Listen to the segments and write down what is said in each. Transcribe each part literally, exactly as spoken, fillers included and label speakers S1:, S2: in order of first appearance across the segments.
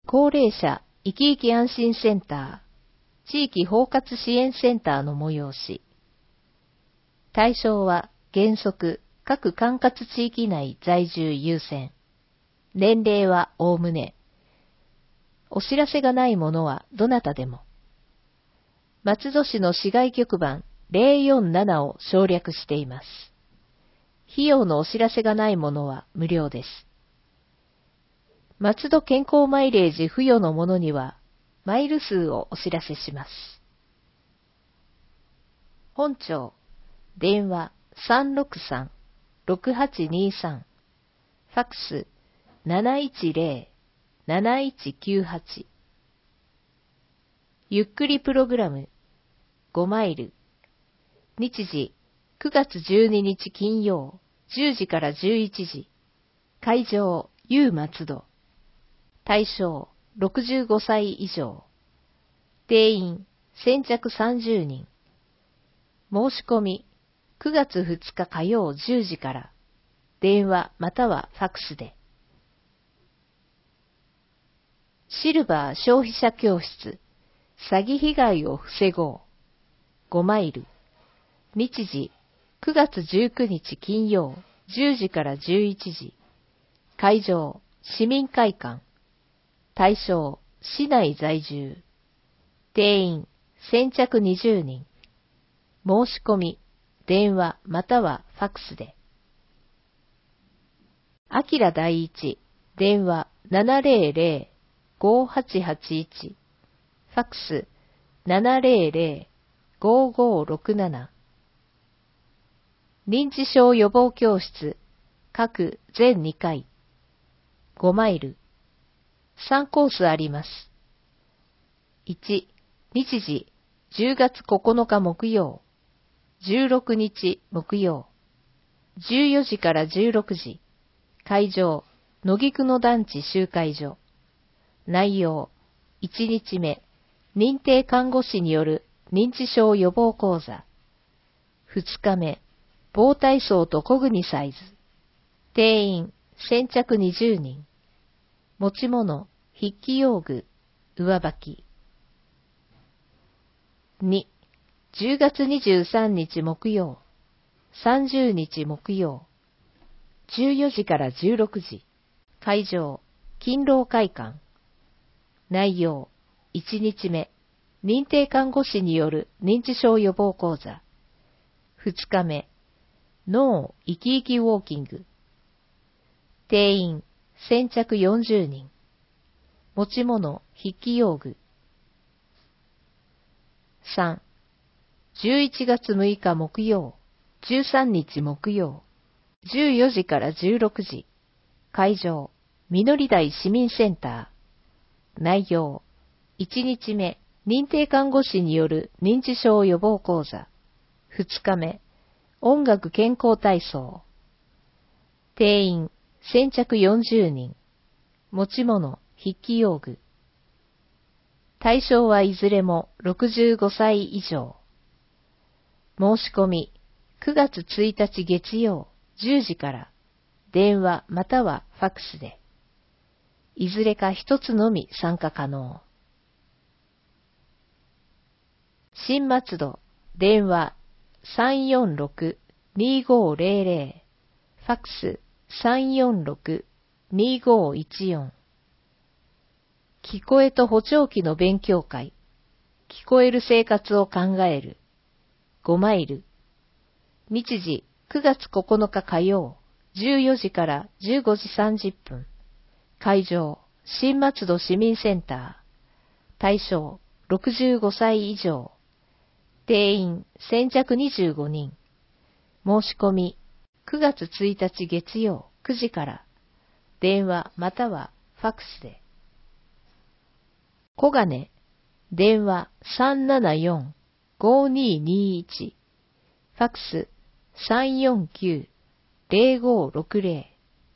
S1: 高齢者生き生き安心センター、地域包括支援センターの催し。対象は原則各管轄地域内在住優先。年齢はおおむね。お知らせがないものはどなたでも。松戸市の市外局番ゼロよんななを省略しています。費用のお知らせがないものは無料です。松戸健康マイレージ付与のものには、マイル数をお知らせします。本庁、電話 さんろくさん ろくはちにさん、ファックス なないちゼロ なないちきゅうはち。ゆっくりプログラムごマイル。日時くがつじゅうににち金曜じゅうじからじゅういちじ。会場 U 松戸。対象ろくじゅうごさい以上。定員先着さんじゅうにん。申し込みくがつふつか火曜じゅうじから。電話またはファックスで。シルバー消費者教室詐欺被害を防ごうごマイル。日時くがつじゅうくにち金曜じゅうじからじゅういちじ。会場市民会館。対象市内在住。定員先着にじゅうにん。申し込み電話またはファックスで。あきら第一電話 ななゼロゼロ ごはちはちいち。ファックス ななゼロゼロ ごごろくなな。認知症予防教室各全にかいごマイル。さんコースあります。いち、日時じゅうがつここのか木曜、じゅうろくにち木曜、じゅうよじからじゅうろくじ。会場野菊の団地集会所。内容いちにちめ認定看護師による認知症予防講座。ふつかめ棒体操とコグニサイズ。定員先着にじゅうにん。持ち物筆記用具上履き。に、じゅうがつにじゅうさんにち木曜、さんじゅうにち木曜、じゅうよじからじゅうろくじ。会場勤労会館。内容いちにちめ認定看護師による認知症予防講座。ふつかめ脳生き生きウォーキング。定員先着よんじゅうにん。持ち物筆記用具。さん、じゅういちがつむいか木曜、じゅうさんにち木曜、じゅうよじからじゅうろくじ。会場みのり台市民センター。内容いちにちめ認定看護師による認知症予防講座。ふつかめ音楽健康体操。定員先着よんじゅうにん。持ち物筆記用具。対象はいずれもろくじゅうごさい以上。申し込みくがつついたち月曜じゅうじから。電話またはファックスで。いずれか一つのみ参加可能。新松戸電話 さんよんろく にごゼロゼロ。ファックス さんよんろく にごいちよん。聞こえと補聴器の勉強会。聞こえる生活を考える。ごマイル。日時くがつここのか火曜、じゅうよじからじゅうごじさんじゅっぷん。会場、新松戸市民センター。対象、ろくじゅうごさい以上。定員、先着にじゅうごにん。申し込み、くがつついたち月曜くじから。電話またはファックスで。小金、電話 さんななよん ごににいち。ファックス さんよんきゅう ゼロごろくゼロ。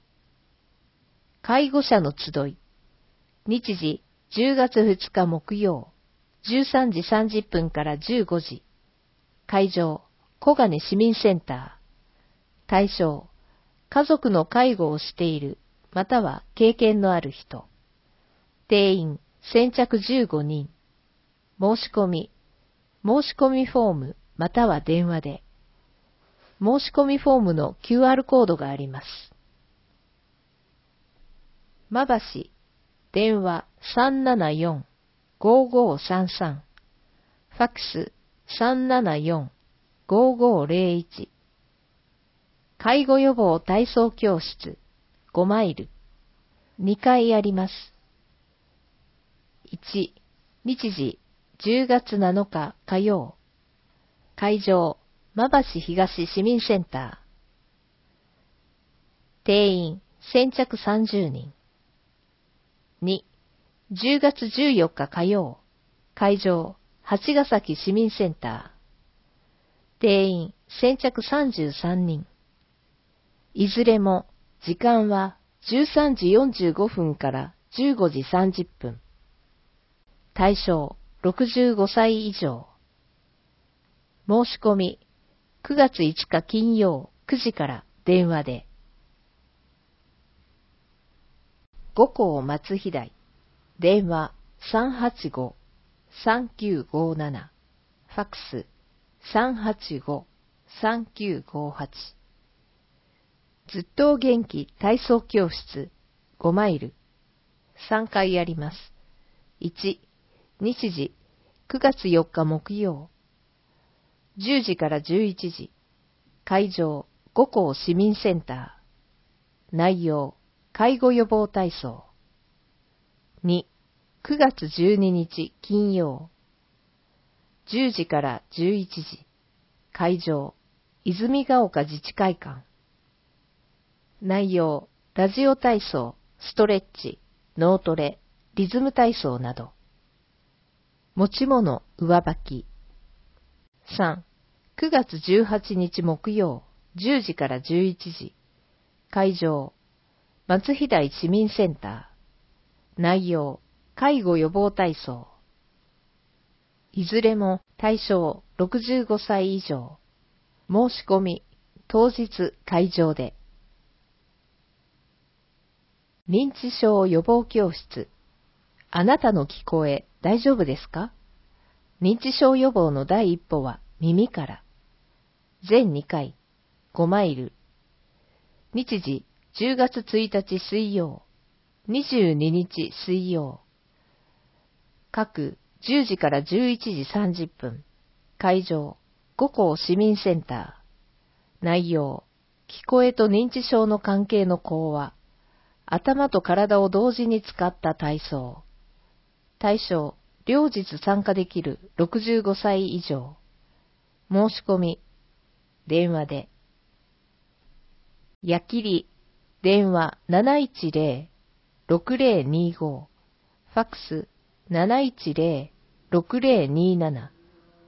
S1: 介護者の集い。日時じゅうがつふつか木曜、じゅうさんじさんじゅっぷんからじゅうごじ。会場、小金市民センター。対象、家族の介護をしている、または経験のある人。 定員先着じゅうごにん。申し込み、申し込みフォームまたは電話で。申し込みフォームの キューアール コードがあります。まばし、電話 さんななよん ごーごーさんさん、ファックス さんななよん ごーごーぜろいち、介護予防体操教室ごマイル、にかいあります。いち、日時じゅうがつなのか火曜、会場まばし東市民センター、定員先着さんじゅうにん。に、じゅうがつじゅうよっか火曜、会場八ヶ崎市民センター、定員先着さんじゅうさんにん。いずれも時間はじゅうさんじよんじゅうごふんからじゅうごじさんじゅっぷん。対象ろくじゅうごさい以上。申し込みくがついつか金曜くじから電話で。五校松飛台、電話 さんはちご さんきゅうごなな、ファックス さんはちご さんきゅうごはち。ずっと元気体操教室ごマイル、さんかいあります。いち、日時くがつよっか木曜、じゅうじからじゅういちじ、会場五校市民センター、内容介護予防体操。に、くがつじゅうににち金曜、じゅうじからじゅういちじ、会場泉ヶ丘自治会館。内容ラジオ体操、ストレッチ、脳トレ、リズム体操など。持ち物上履き。さん、くがつじゅうはちにち木曜、じゅうじからじゅういちじ、会場松飛台市民センター。内容介護予防体操。いずれも対象ろくじゅうごさい以上。申し込み当日会場で。認知症予防教室。あなたの聞こえ大丈夫ですか？認知症予防の第一歩は耳から。全にかい、ごマイル。日時じゅうがつついたち水曜、にじゅうににち水曜。各じゅうじからじゅういちじさんじゅっぷん。会場五校市民センター。内容聞こえと認知症の関係の講話。頭と体を同時に使った体操。対象両日参加できるろくじゅうごさい以上。申し込み電話で。矢切電話 なないちぜろろくぜろにご、ファックス なないちぜろろくぜろになな。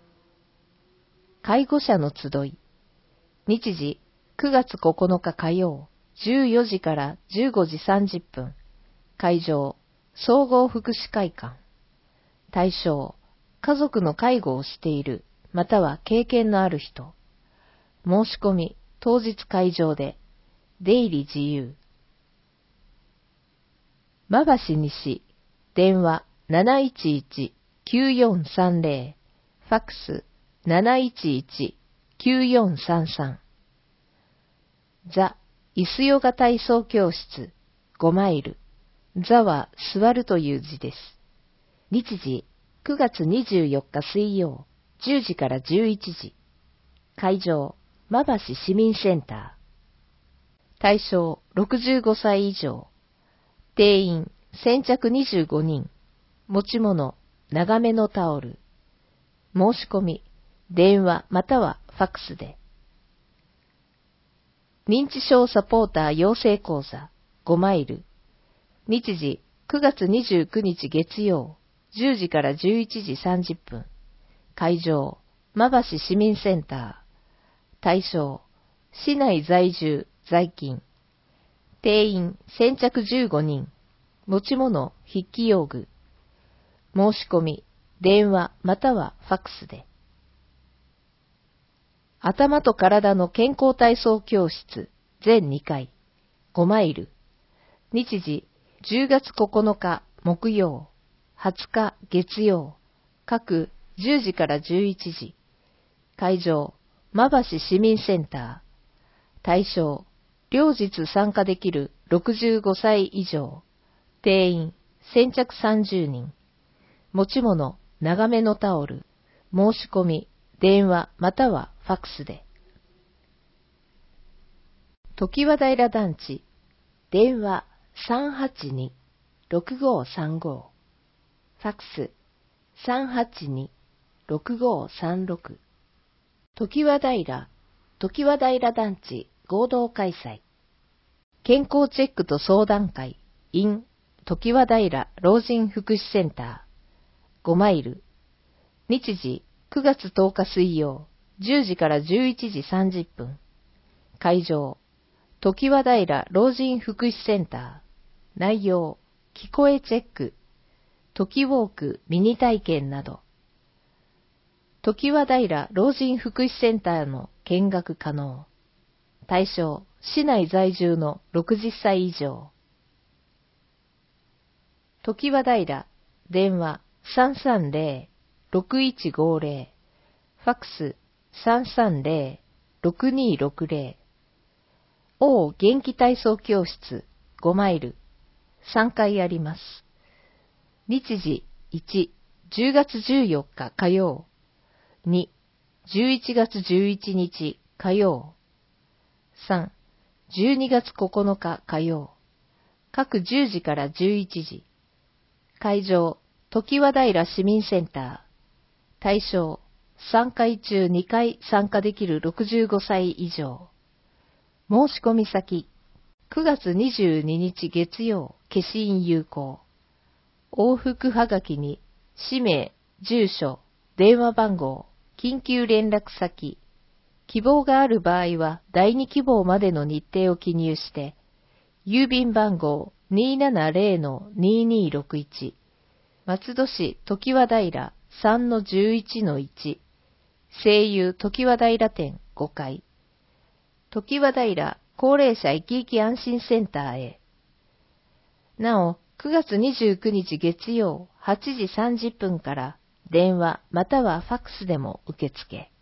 S1: 介護者の集い。日時くがつここのか火曜、じゅうよじからじゅうごじさんじゅっぷん。会場総合福祉会館。対象家族の介護をしているまたは経験のある人。申し込み当日会場で。出入り自由。まばし西、電話 なないちいち きゅうよんさんぜろ、ファックス なないちいち きゅうよんさんさん。ザ・椅子ヨガ体操教室ごマイル。ザは座るという字です。日時くがつにじゅうよっか水曜、じゅうじからじゅういちじ。会場まばし市民センター。対象ろくじゅうごさい以上。定員先着にじゅうごにん。持ち物長めのタオル。申し込み電話またはファックスで。認知症サポーター養成講座ごマイル。日時くがつにじゅうくにち月曜、じゅうじからじゅういちじさんじゅっぷん。会場まばし市民センター。対象市内在住在勤。定員先着じゅうごにん。持ち物筆記用具。申し込み電話またはファックスで。頭と体の健康体操教室全にかいごマイル。日時じゅうがつここのか木曜、はつか月曜、各じゅうじからじゅういちじ。会場、馬橋市民センター。対象、両日参加できるろくじゅうごさい以上。定員、先着さんじゅうにん。持ち物、長めのタオル。申し込み、電話またはファックスで。常盤平団地、電話 さんはちに ろくごさんご、ファックス さんはちに ろくごさんろく。常盤平、常盤平団地合同開催。健康チェックと相談会 in 常盤平老人福祉センターごマイル。日時くがつとおか水曜じゅうじからじゅういちじさんじゅっぷん。会場、常盤平老人福祉センター。内容、聞こえチェック、トキウォークミニ体験など。常盤平老人福祉センターの見学可能。対象、市内在住のろくじゅっさい以上。常盤平、電話 さんさんぜろ ろくいちごぜろ、ファックス さんさんぜろ ろくにろくぜろ。王元気体操教室ごマイル。さんかいあります。日時いち、じゅうがつじゅうよっか火曜。に、じゅういちがつじゅういちにち火曜。さん、じゅうにがつここのか火曜。各じゅうじからじゅういちじ。会場、常盤平市民センター。対象、さんかい中にかい参加できるろくじゅうごさい以上。申し込み先、くがつにじゅうににち月曜、消印有効。往復はがきに、氏名、住所、電話番号、緊急連絡先、希望がある場合はだいに希望までの日程を記入して、郵便番号 にーななぜろ にーにーろくいち、松戸市常盤平 さんのじゅういちのいち、西友常盤平店ごかい、常盤平高齢者生き生き安心センターへ。なお、くがつにじゅうくにち月曜はちじさんじゅっぷんから電話またはファックスでも受付。